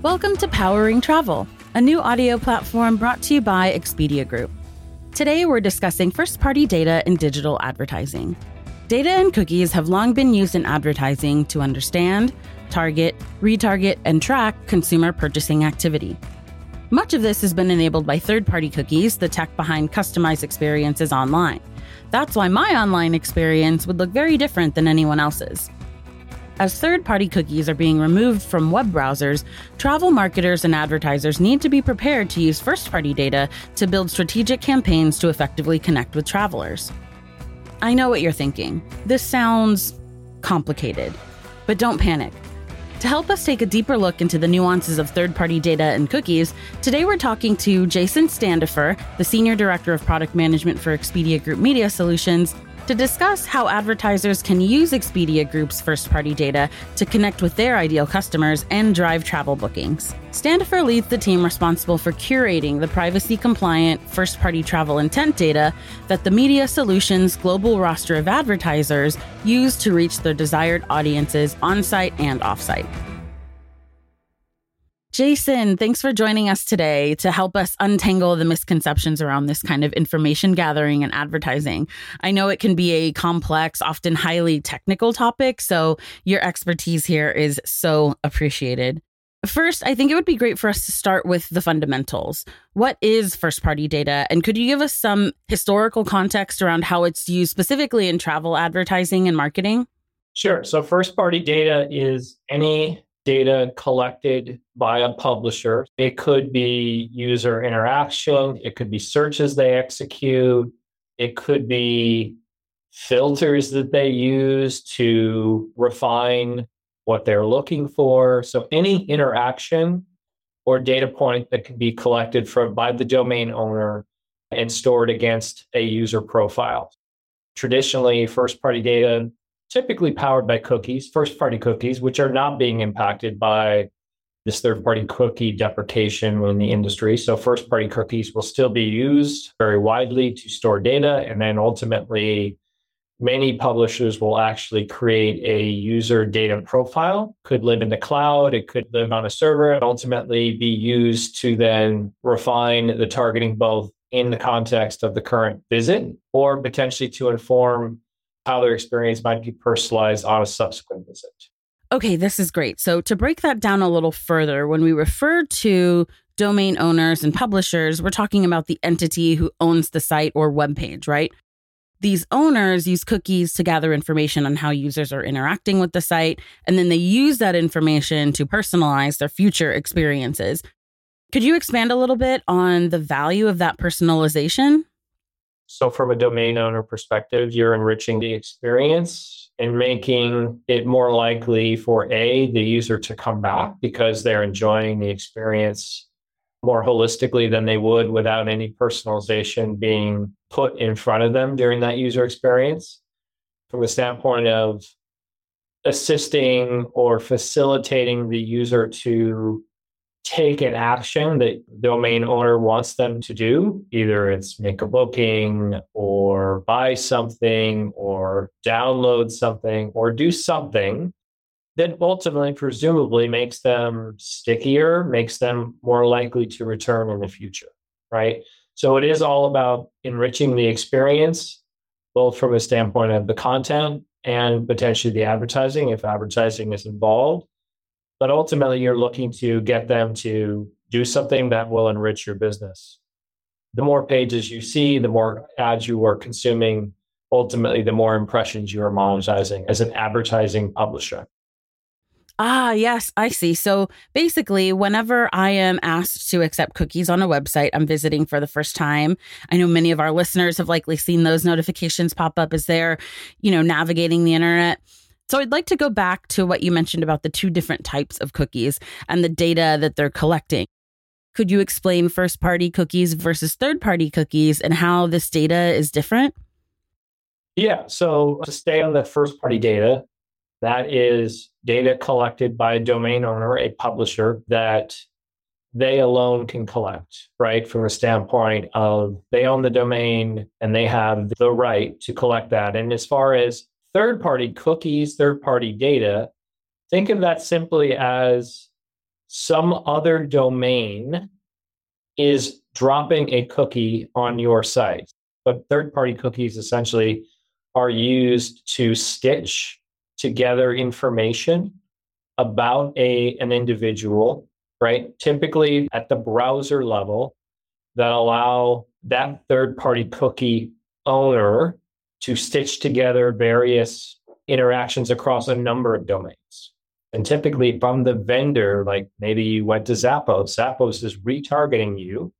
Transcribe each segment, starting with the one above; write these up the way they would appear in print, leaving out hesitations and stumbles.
Welcome to Powering Travel, a new audio platform brought to you by Expedia Group. Today, we're discussing first-party data in digital advertising. Data and cookies have long been used in advertising to understand, target, retarget, and track consumer purchasing activity. Much of this has been enabled by third-party cookies, the tech behind customized experiences online. That's why my online experience would look very different than anyone else's. As third-party cookies are being removed from web browsers, travel marketers and advertisers need to be prepared to use first-party data to build strategic campaigns to effectively connect with travelers. I know what you're thinking. This sounds complicated, but don't panic. To help us take a deeper look into the nuances of third-party data and cookies, today we're talking to Jason Standifer, the Senior Director of Product Management for Expedia Group Media Solutions, to discuss how advertisers can use Expedia Group's first-party data to connect with their ideal customers and drive travel bookings. Standifer leads the team responsible for curating the privacy-compliant first-party travel intent data that the Media Solutions global roster of advertisers use to reach their desired audiences on-site and off-site. Jason, thanks for joining us today to help us untangle the misconceptions around this kind of information gathering and advertising. I know it can be a complex, often highly technical topic, so your expertise here is so appreciated. First, I think it would be great for us to start with the fundamentals. What is first-party data? And could you give us some historical context around how it's used specifically in travel advertising and marketing? Sure. So first-party data is any data collected by a publisher. It could be user interaction. It could be searches they execute. It could be filters that they use to refine what they're looking for. So any interaction or data point that can be collected by the domain owner and stored against a user profile. Traditionally, first-party data typically powered by cookies, first-party cookies, which are not being impacted by this third-party cookie deprecation in the industry. So first-party cookies will still be used very widely to store data. And then ultimately, many publishers will actually create a user data profile. Could live in the cloud. It could live on a server and ultimately be used to then refine the targeting both in the context of the current visit or potentially to inform how their experience might be personalized on a subsequent visit. Okay, this is great. So to break that down a little further, when we refer to domain owners and publishers, we're talking about the entity who owns the site or web page, right? These owners use cookies to gather information on how users are interacting with the site, and then they use that information to personalize their future experiences. Could you expand a little bit on the value of that personalization? So from a domain owner perspective, you're enriching the experience and making it more likely for the user to come back because they're enjoying the experience more holistically than they would without any personalization being put in front of them during that user experience. From the standpoint of assisting or facilitating the user to take an action that the domain owner wants them to do, either it's make a booking or buy something or download something or do something that ultimately presumably makes them stickier, makes them more likely to return in the future, right? So it is all about enriching the experience, both from a standpoint of the content and potentially the advertising, if advertising is involved. But ultimately, you're looking to get them to do something that will enrich your business. The more pages you see, the more ads you are consuming, ultimately, the more impressions you are monetizing as an advertising publisher. Ah, yes, I see. So basically, whenever I am asked to accept cookies on a website I'm visiting for the first time, I know many of our listeners have likely seen those notifications pop up as they're, navigating the internet. So I'd like to go back to what you mentioned about the two different types of cookies and the data that they're collecting. Could you explain first-party cookies versus third-party cookies and how this data is different? Yeah, so to stay on the first-party data, that is data collected by a domain owner, a publisher, that they alone can collect, right? From a standpoint of they own the domain and they have the right to collect that. And as far as third-party cookies, third-party data, think of that simply as some other domain is dropping a cookie on your site. But third-party cookies essentially are used to stitch together information about an individual, right? Typically at the browser level, that allow that third-party cookie owner to stitch together various interactions across a number of domains. And typically from the vendor, like maybe you went to Zappos, Zappos is retargeting you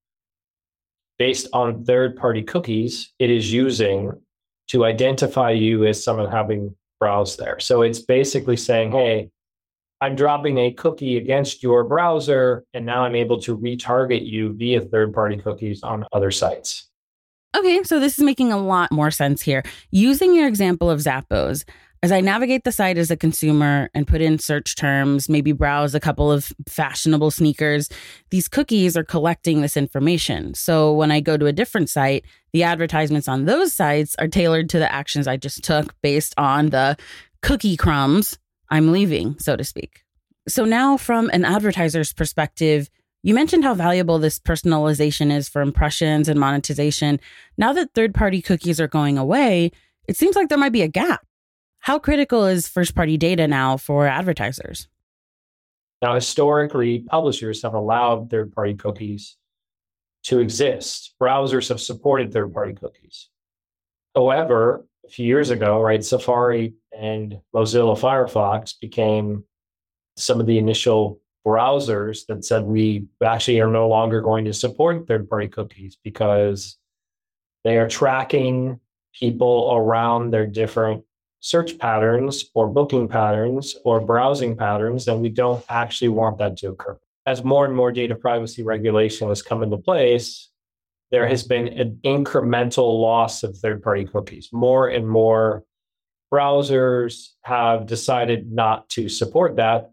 based on third-party cookies it is using to identify you as someone having browsed there. So it's basically saying, hey, I'm dropping a cookie against your browser, and now I'm able to retarget you via third-party cookies on other sites. Okay, so this is making a lot more sense here. Using your example of Zappos, as I navigate the site as a consumer and put in search terms, maybe browse a couple of fashionable sneakers, these cookies are collecting this information. So when I go to a different site, the advertisements on those sites are tailored to the actions I just took based on the cookie crumbs I'm leaving, so to speak. So now from an advertiser's perspective, you mentioned how valuable this personalization is for impressions and monetization. Now that third-party cookies are going away, it seems like there might be a gap. How critical is first-party data now for advertisers? Now, historically, publishers have allowed third-party cookies to exist. Browsers have supported third-party cookies. However, a few years ago, right, Safari and Mozilla Firefox became some of the initial browsers that said we actually are no longer going to support third-party cookies because they are tracking people around their different search patterns or booking patterns or browsing patterns, and we don't actually want that to occur. As more and more data privacy regulation has come into place, there has been an incremental loss of third-party cookies. More and more browsers have decided not to support that.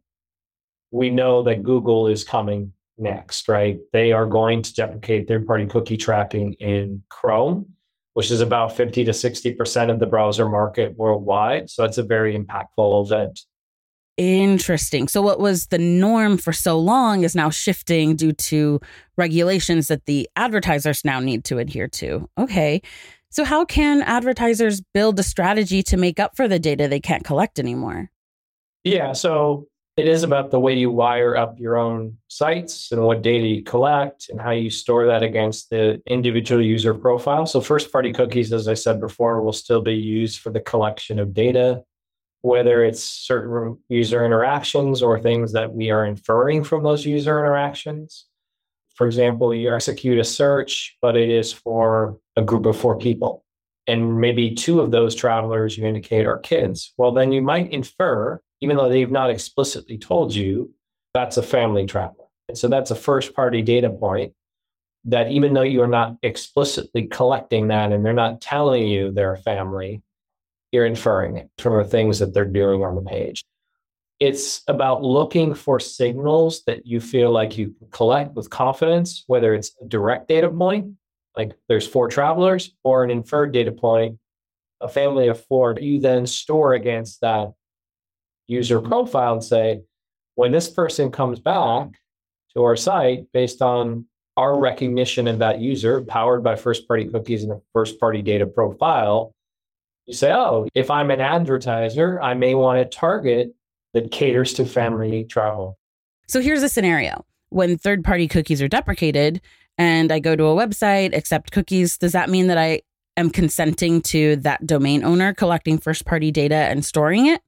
We know that Google is coming next, right? They are going to deprecate third-party cookie tracking in Chrome, which is about 50 to 60% of the browser market worldwide. So that's a very impactful event. Interesting. So what was the norm for so long is now shifting due to regulations that the advertisers now need to adhere to. Okay. So how can advertisers build a strategy to make up for the data they can't collect anymore? Yeah, so it is about the way you wire up your own sites and what data you collect and how you store that against the individual user profile. So first-party cookies, as I said before, will still be used for the collection of data, whether it's certain user interactions or things that we are inferring from those user interactions. For example, you execute a search, but it is for a group of 4 people. And maybe 2 of those travelers you indicate are kids. Well, then you might infer, even though they've not explicitly told you, that's a family traveler. And so that's a first-party data point that even though you're not explicitly collecting that and they're not telling you they're a family, you're inferring it from the things that they're doing on the page. It's about looking for signals that you feel like you can collect with confidence, whether it's a direct data point, like there's 4 travelers, or an inferred data point, a family of 4. You then store against that user profile and say, when this person comes back to our site based on our recognition of that user powered by first-party cookies and a first-party data profile, you say, oh, if I'm an advertiser, I may want to target that caters to family travel. So here's a scenario. When third-party cookies are deprecated and I go to a website, accept cookies, does that mean that I am consenting to that domain owner collecting first-party data and storing it?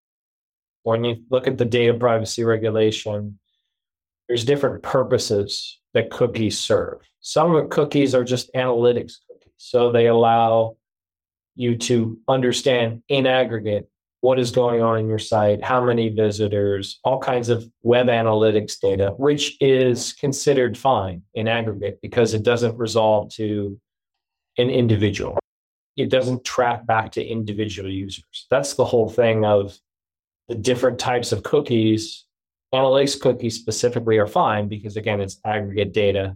When you look at the data privacy regulation, there's different purposes that cookies serve. Some of the cookies are just analytics cookies. So they allow you to understand in aggregate what is going on in your site, how many visitors, all kinds of web analytics data, which is considered fine in aggregate because it doesn't resolve to an individual. It doesn't track back to individual users. That's the whole thing of the different types of cookies. Analytics cookies specifically are fine because, again, it's aggregate data.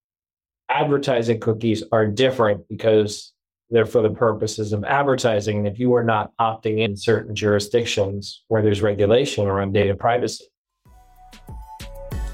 Advertising cookies are different because they're for the purposes of advertising. And if you are not opting in certain jurisdictions where there's regulation around data privacy.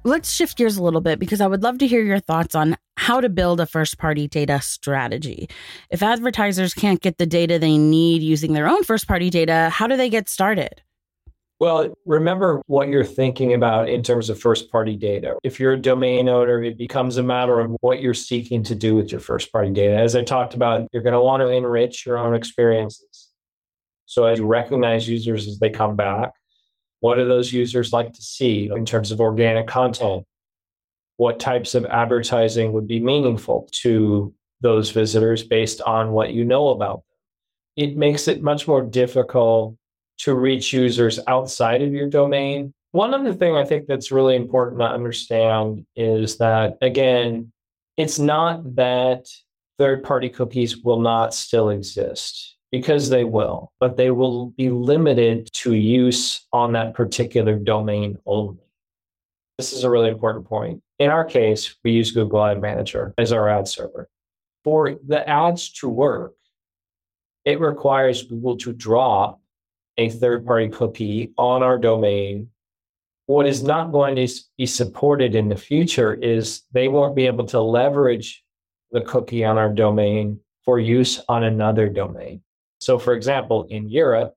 Let's shift gears a little bit because I would love to hear your thoughts on how to build a first-party data strategy. If advertisers can't get the data they need using their own first-party data, how do they get started? Well, remember what you're thinking about in terms of first-party data. If you're a domain owner, it becomes a matter of what you're seeking to do with your first-party data. As I talked about, you're going to want to enrich your own experiences. So as you recognize users as they come back, what do those users like to see in terms of organic content? What types of advertising would be meaningful to those visitors based on what you know about them? It makes it much more difficult to reach users outside of your domain. One other thing I think that's really important to understand is that, again, it's not that third-party cookies will not still exist, because they will, but they will be limited to use on that particular domain only. This is a really important point. In our case, we use Google Ad Manager as our ad server. For the ads to work, it requires Google to drop a third-party cookie on our domain. What is not going to be supported in the future is they won't be able to leverage the cookie on our domain for use on another domain. So, for example, in Europe,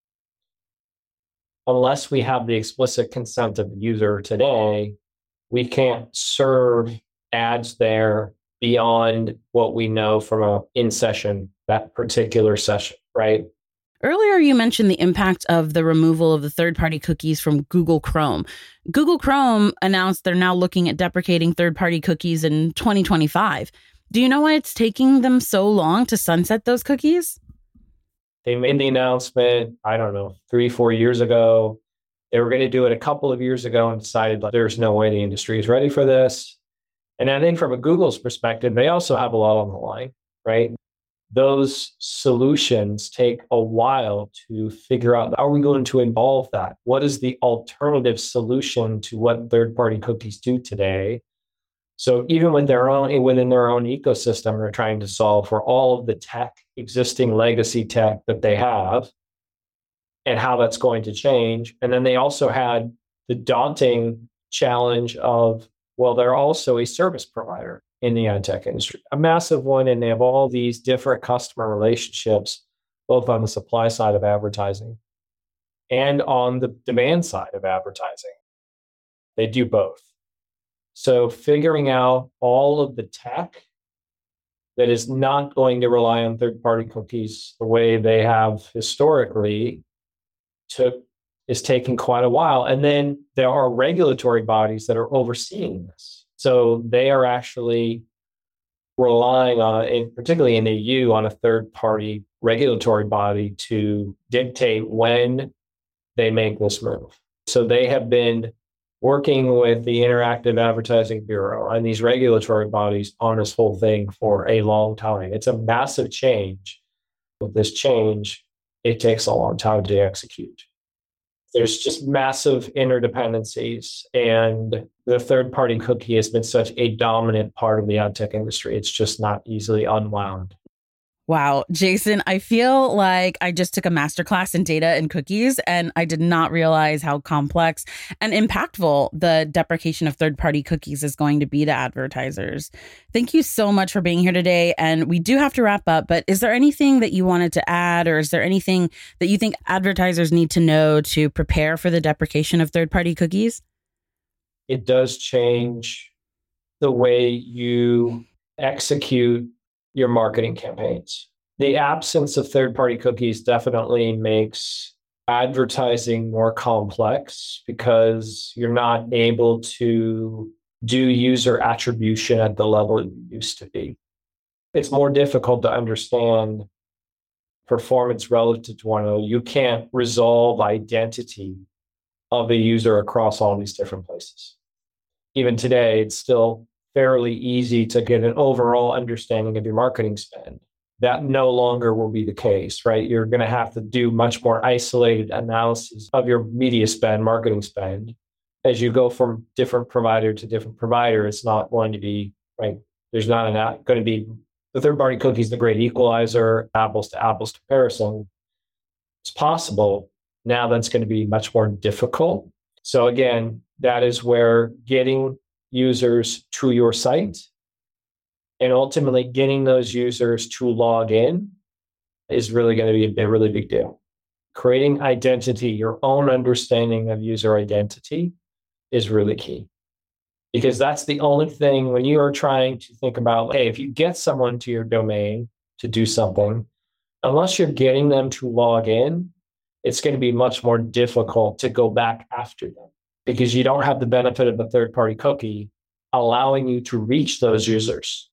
unless we have the explicit consent of the user today, we can't serve ads there beyond what we know from a in-session, that particular session, right? Earlier, you mentioned the impact of the removal of the third-party cookies from Google Chrome. Google Chrome announced they're now looking at deprecating third-party cookies in 2025. Do you know why it's taking them so long to sunset those cookies? They made the announcement, 3-4 years ago. They were going to do it a couple of years ago and decided there's no way the industry is ready for this. And I think from a Google's perspective, they also have a lot on the line, right? Those solutions take a while to figure out, are we going to involve that? What is the alternative solution to what third-party cookies do today? So even within their own ecosystem, they're trying to solve for all of the tech, existing legacy tech that they have and how that's going to change. And then they also had the daunting challenge of, well, they're also a service provider in the ad tech industry, a massive one. And they have all these different customer relationships, both on the supply side of advertising and on the demand side of advertising. They do both. So figuring out all of the tech that is not going to rely on third-party cookies the way they have historically is taking quite a while. And then there are regulatory bodies that are overseeing this. So they are actually relying on, particularly in the EU, on a third-party regulatory body to dictate when they make this move. So they have been working with the Interactive Advertising Bureau and these regulatory bodies on this whole thing for a long time. It's a massive change. With this change, it takes a long time to execute. There's just massive interdependencies, and the third-party cookie has been such a dominant part of the ad tech industry. It's just not easily unwound. Wow, Jason, I feel like I just took a masterclass in data and cookies, and I did not realize how complex and impactful the deprecation of third-party cookies is going to be to advertisers. Thank you so much for being here today. And we do have to wrap up, but is there anything that you wanted to add, or is there anything that you think advertisers need to know to prepare for the deprecation of third-party cookies? It does change the way you execute your marketing campaigns. The absence of third-party cookies definitely makes advertising more complex because you're not able to do user attribution at the level it used to be. It's more difficult to understand performance relative to one another. You can't resolve identity of a user across all these different places. Even today, it's still fairly easy to get an overall understanding of your marketing spend. That no longer will be the case, right? You're going to have to do much more isolated analysis of your media spend, marketing spend. As you go from different provider to different provider, it's not going to be, right? There's not going to be, the third-party cookie is the great equalizer, apples to apples comparison. It's possible. Now that's going to be much more difficult. So again, that is where getting users to your site and ultimately getting those users to log in is really going to be a really big deal. Creating identity, your own understanding of user identity is really key. Because that's the only thing when you are trying to think about, hey, if you get someone to your domain to do something, unless you're getting them to log in, it's going to be much more difficult to go back after them because you don't have the benefit of a third-party cookie allowing you to reach those users.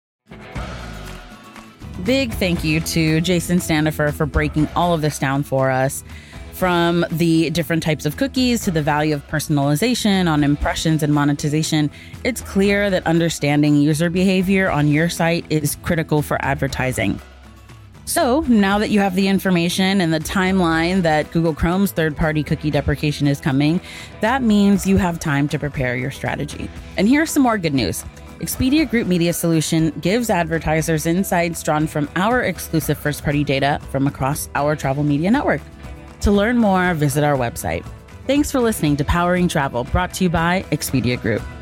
Big thank you to Jason Standifer for breaking all of this down for us. From the different types of cookies to the value of personalization on impressions and monetization, it's clear that understanding user behavior on your site is critical for advertising. So now that you have the information and the timeline that Google Chrome's third-party cookie deprecation is coming, that means you have time to prepare your strategy. And here's some more good news. Expedia Group Media Solution gives advertisers insights drawn from our exclusive first-party data from across our travel media network. To learn more, visit our website. Thanks for listening to Powering Travel, brought to you by Expedia Group.